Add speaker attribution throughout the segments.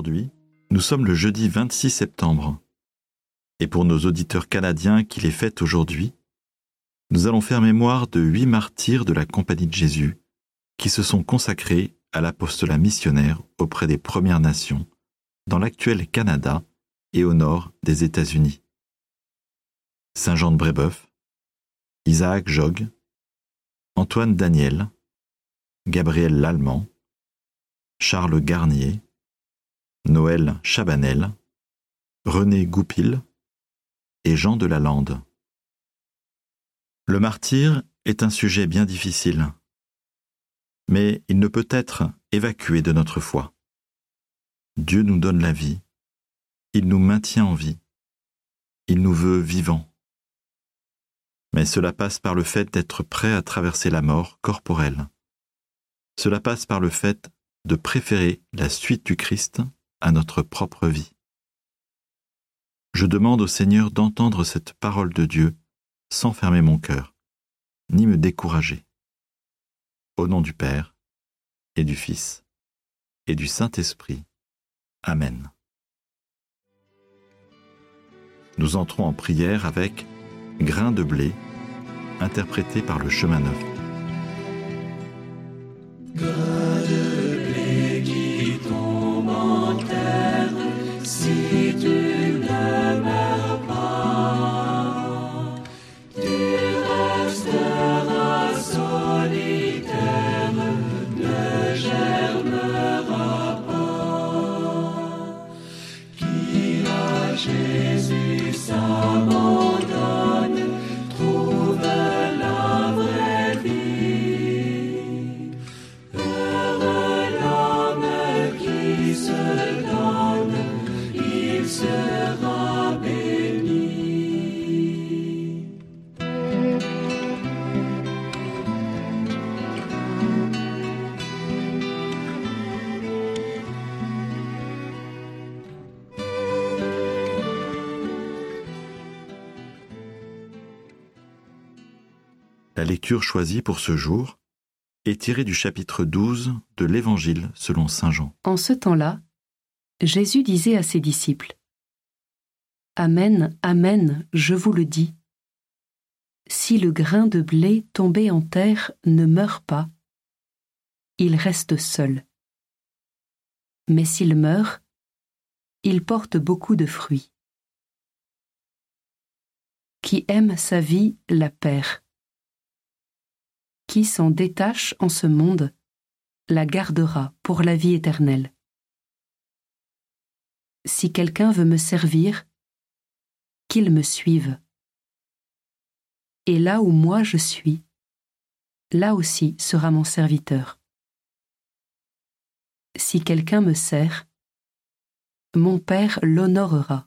Speaker 1: Aujourd'hui, nous sommes le jeudi 26 septembre. Et pour nos auditeurs canadiens qui les fêtent aujourd'hui, nous allons faire mémoire de 8 martyrs de la Compagnie de Jésus qui se sont consacrés à l'apostolat missionnaire auprès des Premières Nations, dans l'actuel Canada et au nord des États-Unis. Saint Jean de Brébeuf, Isaac Jogues, Antoine Daniel, Gabriel Lallemand, Charles Garnier, Noël Chabanel, René Goupil et Jean de Lalande. Le martyre est un sujet bien difficile, mais il ne peut être évacué de notre foi. Dieu nous donne la vie, il nous maintient en vie, il nous veut vivants. Mais cela passe par le fait d'être prêt à traverser la mort corporelle. Cela passe par le fait de préférer la suite du Christ à notre propre vie. Je demande au Seigneur d'entendre cette parole de Dieu sans fermer mon cœur, ni me décourager. Au nom du Père, et du Fils, et du Saint-Esprit. Amen. Nous entrons en prière avec Grain de blé, interprété par le Chemin Neuf.
Speaker 2: Grain de blé qui tombe en terre, si tu ne meurs pas, tu resteras solitaire, ne germeras pas. Qui à Jésus s'abandonne, trouve la vraie vie. Heureux l'homme qui se donne, il sera béni.
Speaker 1: La lecture choisie pour ce jour est tirée du chapitre 12 de l'Évangile selon saint Jean.
Speaker 3: En ce temps-là, Jésus disait à ses disciples : Amen, amen, je vous le dis. Si le grain de blé tombé en terre ne meurt pas, il reste seul. Mais s'il meurt, il porte beaucoup de fruits. Qui aime sa vie la perd. Qui s'en détache en ce monde la gardera pour la vie éternelle. Si quelqu'un veut me servir, qu'il me suive. Et là où moi je suis, là aussi sera mon serviteur. Si quelqu'un me sert, mon Père l'honorera.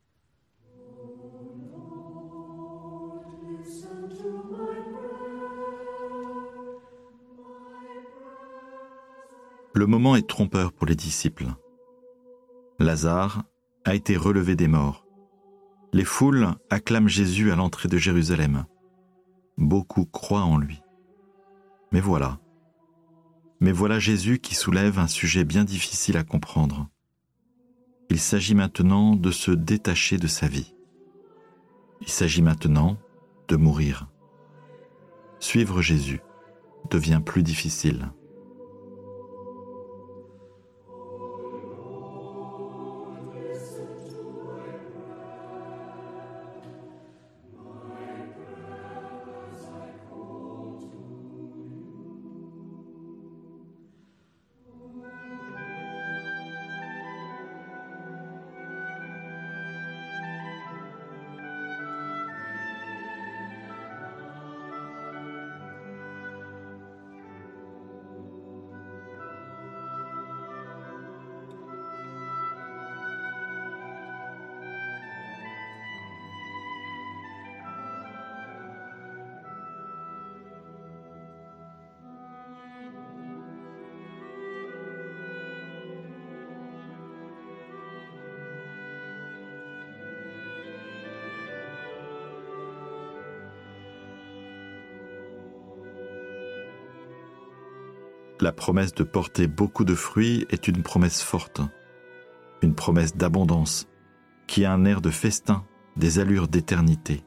Speaker 1: Le moment est trompeur pour les disciples. Lazare a été relevé des morts. Les foules acclament Jésus à l'entrée de Jérusalem. Beaucoup croient en lui. Mais voilà Jésus qui soulève un sujet bien difficile à comprendre. Il s'agit maintenant de se détacher de sa vie. Il s'agit maintenant de mourir. Suivre Jésus devient plus difficile. La promesse de porter beaucoup de fruits est une promesse forte. une promesse d'abondance qui a un air de festin, des allures d'éternité.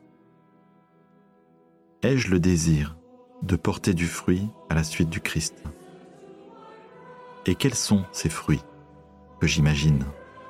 Speaker 1: Ai-je le désir de porter du fruit à la suite du Christ? Et quels sont ces fruits que j'imagine?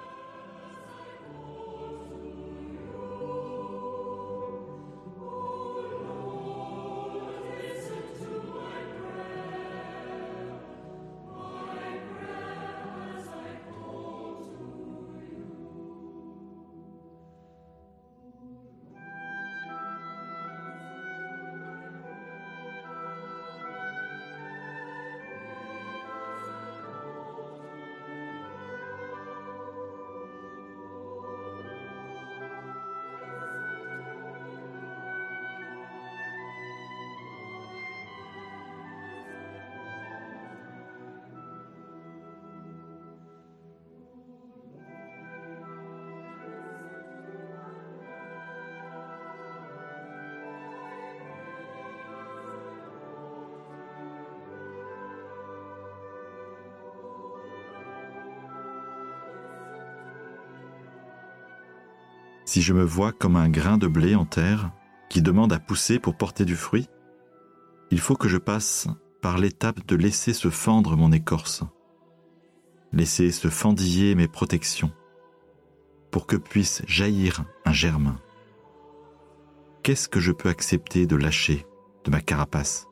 Speaker 1: Si je me vois comme un grain de blé en terre qui demande à pousser pour porter du fruit, il faut que je passe par l'étape de laisser se fendre mon écorce, laisser se fendiller mes protections, pour que puisse jaillir un germe. Qu'est-ce que je peux accepter de lâcher de ma carapace?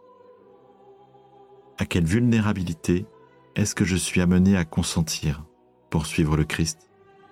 Speaker 1: À quelle vulnérabilité est-ce que je suis amené à consentir pour suivre le Christ?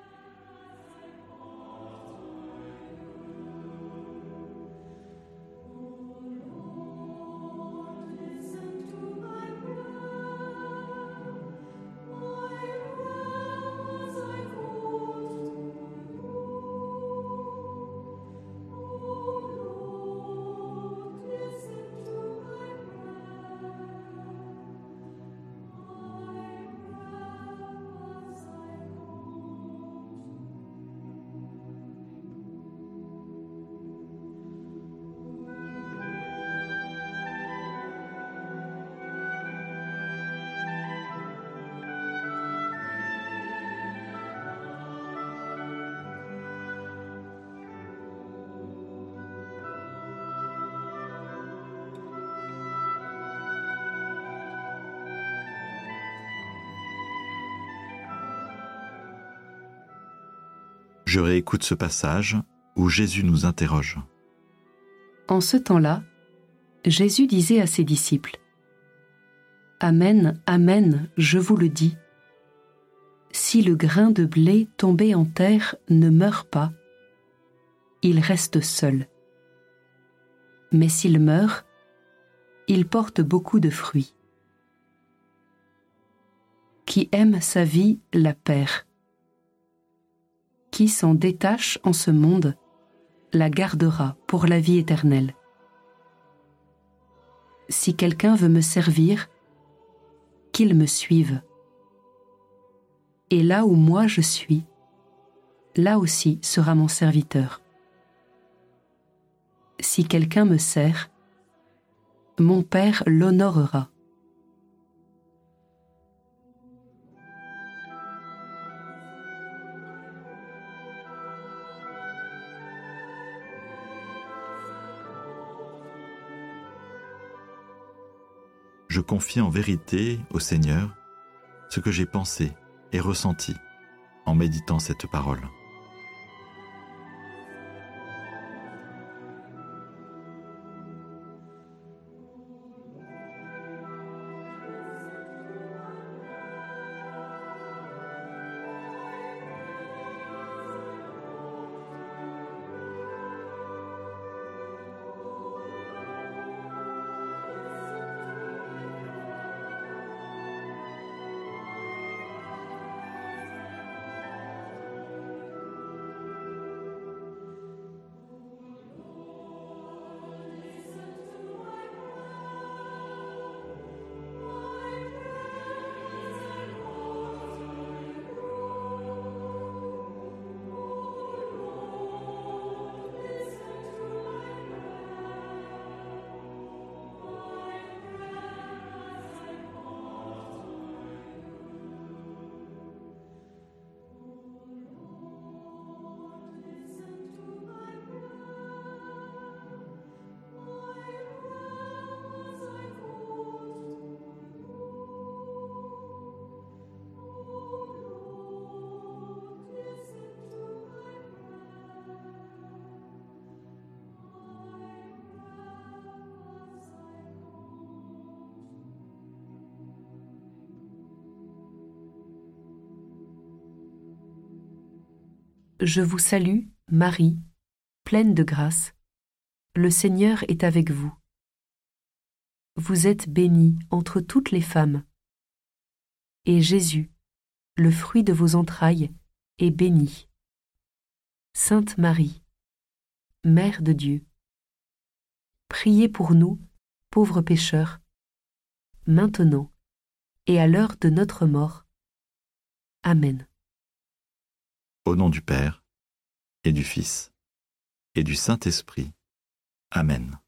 Speaker 1: Je réécoute ce passage où Jésus nous interroge.
Speaker 3: En ce temps-là, Jésus disait à ses disciples : Amen, amen, je vous le dis. Si le grain de blé tombé en terre ne meurt pas, il reste seul. Mais s'il meurt, il porte beaucoup de fruits. Qui aime sa vie la perd. Qui s'en détache en ce monde la gardera pour la vie éternelle. Si quelqu'un veut me servir, qu'il me suive. Et là où moi je suis, là aussi sera mon serviteur. Si quelqu'un me sert, mon Père l'honorera.
Speaker 1: Je confie en vérité au Seigneur ce que j'ai pensé et ressenti en méditant cette parole.
Speaker 3: Je vous salue, Marie, pleine de grâce. Le Seigneur est avec vous. Vous êtes bénie entre toutes les femmes. Et Jésus, le fruit de vos entrailles, est béni. Sainte Marie, Mère de Dieu, priez pour nous, pauvres pécheurs, maintenant et à l'heure de notre mort. Amen.
Speaker 1: Au nom du Père, et du Fils, et du Saint-Esprit. Amen.